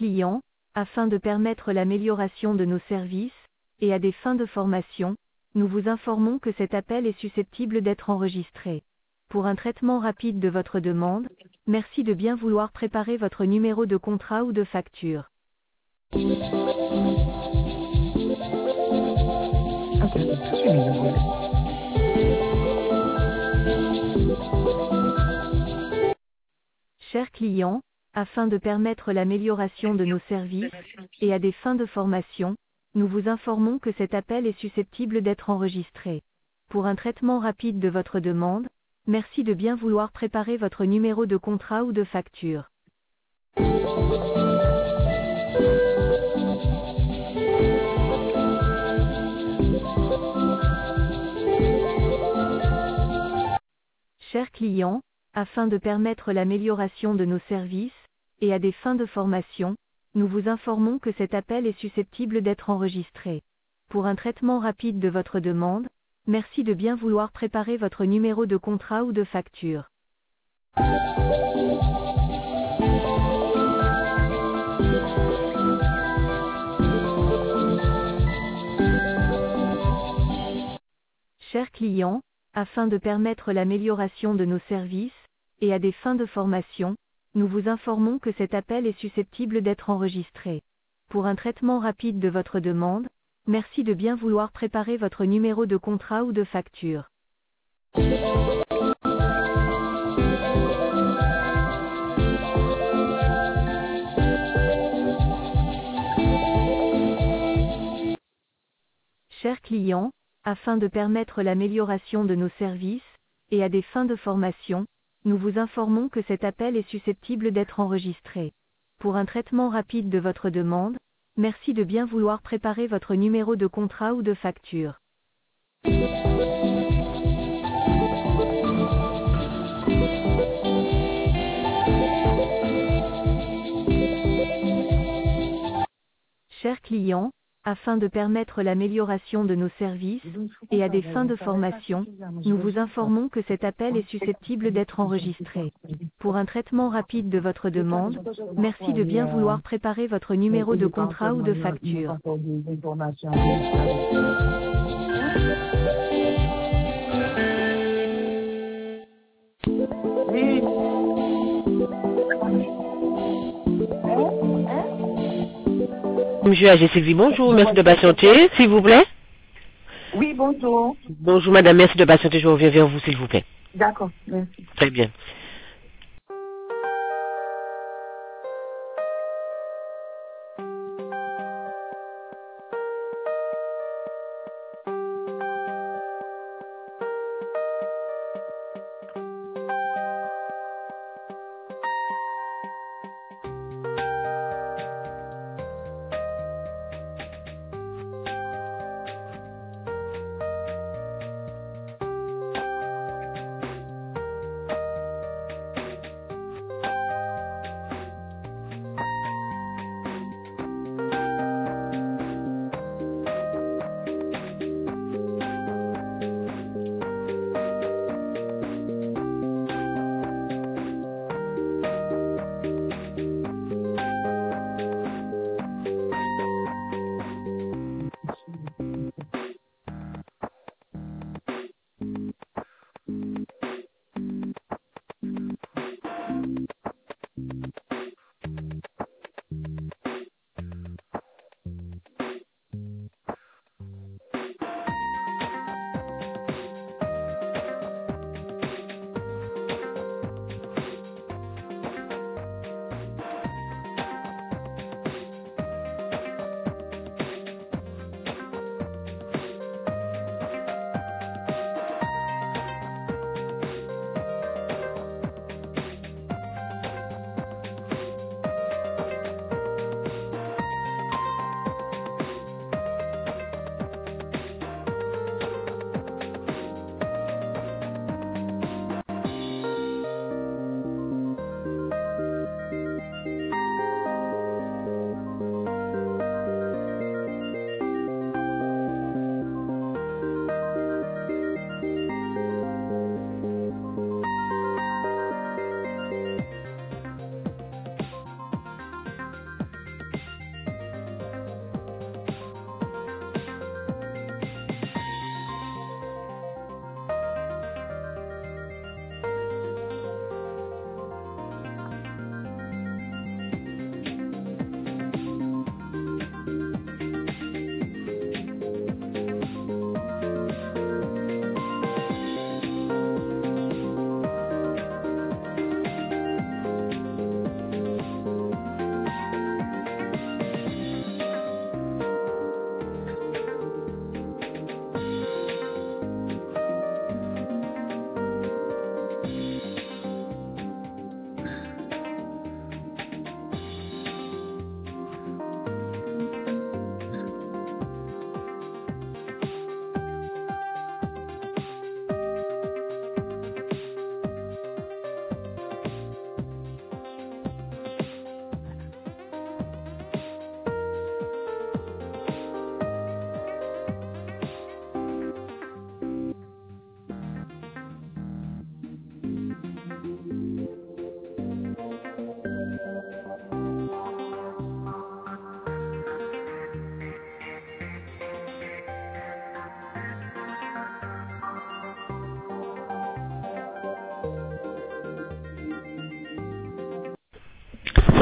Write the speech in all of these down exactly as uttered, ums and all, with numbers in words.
client, afin de permettre l'amélioration de nos services, et à des fins de formation, nous vous informons que cet appel est susceptible d'être enregistré. Pour un traitement rapide de votre demande, merci de bien vouloir préparer votre numéro de contrat ou de facture. Chers clients, afin de permettre l'amélioration de nos services, et à des fins de formation, nous vous informons que cet appel est susceptible d'être enregistré. Pour un traitement rapide de votre demande, merci de bien vouloir préparer votre numéro de contrat ou de facture. Chers clients, afin de permettre l'amélioration de nos services, et à des fins de formation, nous vous informons que cet appel est susceptible d'être enregistré. Pour un traitement rapide de votre demande, merci de bien vouloir préparer votre numéro de contrat ou de facture. Chers clients, afin de permettre l'amélioration de nos services, et à des fins de formation, nous vous informons que cet appel est susceptible d'être enregistré. Pour un traitement rapide de votre demande, merci de bien vouloir préparer votre numéro de contrat ou de facture. Chers clients, afin de permettre l'amélioration de nos services, et à des fins de formation, nous vous informons que cet appel est susceptible d'être enregistré. Pour un traitement rapide de votre demande, merci de bien vouloir préparer votre numéro de contrat ou de facture. Chers clients, afin de permettre l'amélioration de nos services, et à des fins de formation, nous vous informons que cet appel est susceptible d'être enregistré. Pour un traitement rapide de votre demande, merci de bien vouloir préparer votre numéro de contrat ou de facture. Monsieur A G Sylvie, bonjour, merci de patienter, s'il vous plaît. Oui, bonjour. Bonjour madame, merci de patienter, je reviens vers vous, s'il vous plaît. D'accord, merci. Très bien.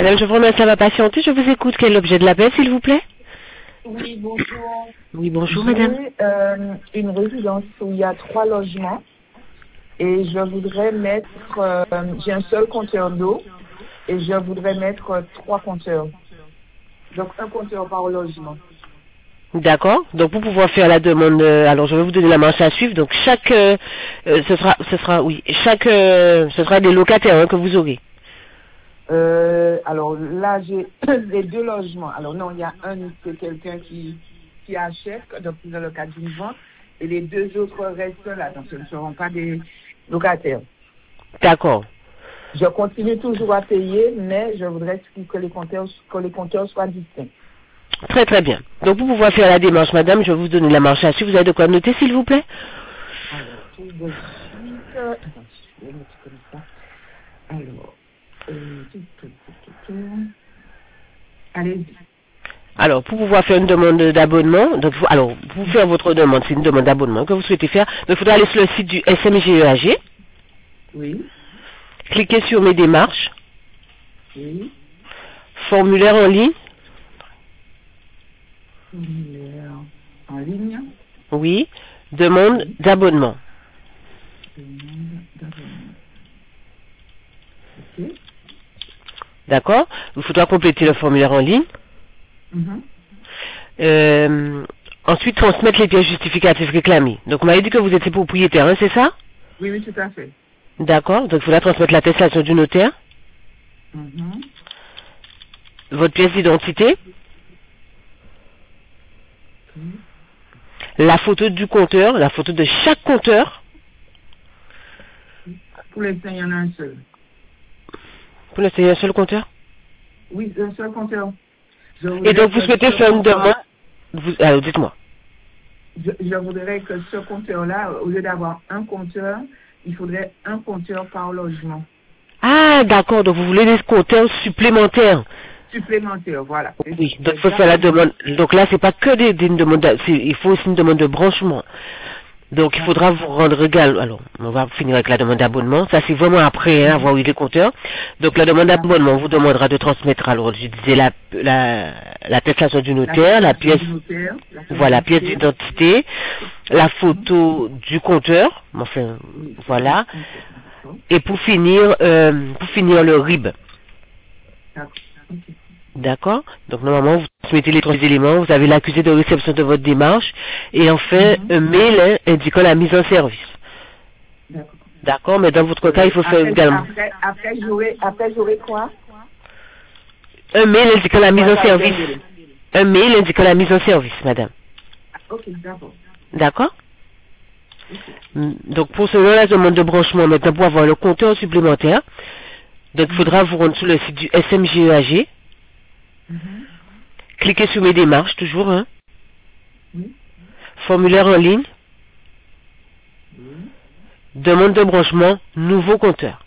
Madame, je vous remercie d'avoir patienté. Je vous écoute. Quel est l'objet de l'appel, s'il vous plaît? Oui, bonjour. Oui, bonjour, J'ai madame. euh, une résidence où il y a trois logements et je voudrais mettre, euh, j'ai un seul compteur d'eau et je voudrais mettre euh, trois compteurs. Donc un compteur par logement. D'accord. Donc, pour pouvoir faire la demande, euh, alors je vais vous donner la marche à suivre. Donc, chaque, euh, euh, ce sera, ce sera, oui, chaque, euh, ce sera des locataires hein, que vous aurez. Euh, alors là, j'ai les deux logements. Alors non, il y a un, c'est quelqu'un qui, qui achète, donc c'est dans le cadre d'une vente, et les deux autres restent là, donc ce ne seront pas des locataires. D'accord. Je continue toujours à payer, mais je voudrais que les compteurs, que les compteurs soient distincts. Très, très bien. Donc, pour pouvoir faire la démarche, madame, je vais vous donner la marche à suivre. Vous avez de quoi noter, s'il vous plaît? Alors, tout de suite, euh, attends, je vais mettre comme ça. Alors, euh, tout, tout, tout, tout, tout. Allez-y. Alors, pour pouvoir faire une demande d'abonnement, donc, vous- alors, pour faire votre demande, c'est une demande d'abonnement que vous souhaitez faire, donc il faudra aller sur le site du S M G E A G, Oui, cliquez sur mes démarches, oui. formulaire en ligne, Formulaire en ligne. oui, demande d'abonnement. Demande d'abonnement. Ok. D'accord? Il faudra compléter le formulaire en ligne. Mhm. Euh, ensuite, transmettre les pièces justificatives réclamées. Donc, vous m'avez dit que vous étiez propriétaire, hein, c'est ça? Oui, oui, tout à fait. D'accord. Donc, il faudra transmettre l'attestation du notaire, Mhm. votre pièce d'identité, Ok. la photo du compteur, la photo de chaque compteur. Pour l'instant, il y en a un seul. Pour l'instant, il y a un seul compteur. Oui, un seul compteur. Je Et voudrais donc, vous que souhaitez ce faire une compteur- demande. Vous, alors, dites-moi. Je, je voudrais que ce compteur-là, au lieu d'avoir un compteur, il faudrait un compteur par logement. Ah, d'accord. Donc, vous voulez des compteurs supplémentaires. Supplémentaire, voilà. Oui. Donc, il faut faire la demande. Donc là, c'est pas que des, des- une demande. d'a- c'est- Il faut aussi une demande de branchement. Donc, il faudra vous rendre égal. Alors, on va finir avec la demande d'abonnement. Ça, c'est vraiment après hein, avoir eu les compteurs. Donc, la demande d'abonnement, on vous demandera de transmettre, alors, je disais, la, la, l'attestation du notaire, la pièce, du notaire, la pièce voilà, pièce d'identité. d'identité, la photo du compteur, enfin, voilà. Et pour finir, euh, pour finir le R I B. D'accord. Ok. D'accord. Donc normalement, vous transmettez les trois éléments, vous avez l'accusé de réception de votre démarche, et enfin Mhm. un mail hein, indiquant la mise en service. D'accord. D'accord. Mais dans votre cas, il faut faire Après, également après, après, j'aurai, après, j'aurai quoi? un mail indiquant la mise en Voilà, service. désolé. Un mail indiquant la mise en service, madame. Ok, d'accord. D'accord. Mm, Donc pour cela, la demande de branchement, maintenant pour avoir le compteur supplémentaire, donc il faudra vous rendre sur le site du S M G E A G, Mhm. cliquez sur mes démarches, toujours, hein, Oui. formulaire en ligne, Oui. demande de branchement, nouveau compteur.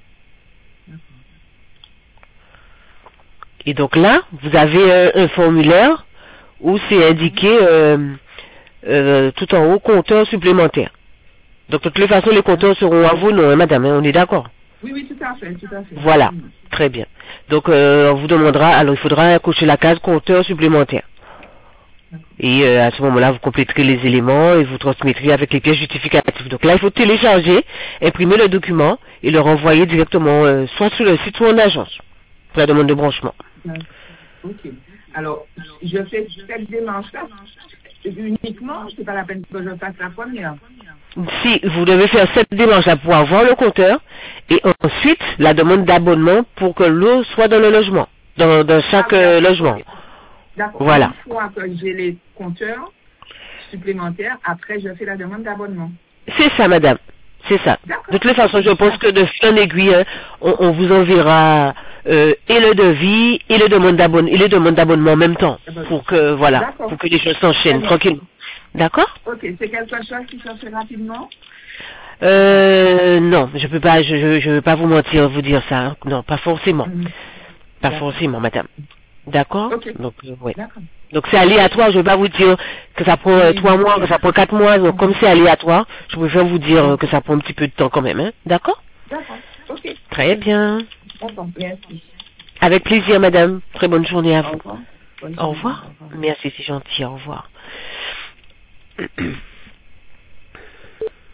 Et donc là, vous avez euh, un formulaire où c'est indiqué euh, euh, tout en haut compteur supplémentaire. Donc de toutes les façons, les compteurs seront à vous, non, hein, madame, hein, on est d'accord? Oui, oui, tout à fait, tout à fait. Voilà, très bien. Donc euh, on vous demandera, alors il faudra cocher la case compteur supplémentaire. Et euh, à ce moment-là, vous compléterez les éléments et vous transmettrez avec les pièces justificatives. Donc là, il faut télécharger, imprimer le document et le renvoyer directement euh, soit sur le site soit en agence pour la demande de branchement. Ok. Alors, je fais cette démarche-là uniquement, c'est pas la peine que je fasse la première. Si vous devez faire cette démarche pour avoir le compteur et ensuite la demande d'abonnement pour que l'eau soit dans le logement, dans, dans chaque Ah, euh, d'accord. logement. D'accord. Voilà. Une fois que j'ai les compteurs supplémentaires, après je fais la demande d'abonnement. C'est ça, madame. C'est ça. D'accord. De toute façon, je pense que de fil en aiguille, hein, on, on vous enverra euh, et le devis et le demande d'abonnement et les demandes d'abonnement en même temps pour que voilà, D'accord. pour que les choses s'enchaînent Très bien. tranquillement. D'accord? Ok, c'est quelque chose qui se fait rapidement. Euh, non, je peux pas, je, je, je veux pas vous mentir, vous dire ça. hein. Non, pas forcément, Mhm. pas D'accord. forcément, madame. D'accord? Ok. Donc, euh, ouais. D'accord. Donc c'est aléatoire, je vais pas vous dire que ça prend euh, Oui, trois bien mois, sûr. que ça prend quatre mois. Donc comme c'est aléatoire, je préfère vous dire euh, que ça prend un petit peu de temps quand même. Hein. D'accord? D'accord. Ok. Très bien. D'accord. Merci. Avec plaisir, madame. Très bonne journée à Au vous. revoir. Bonne Au journée. revoir. Au revoir. Merci, c'est gentil. Au revoir.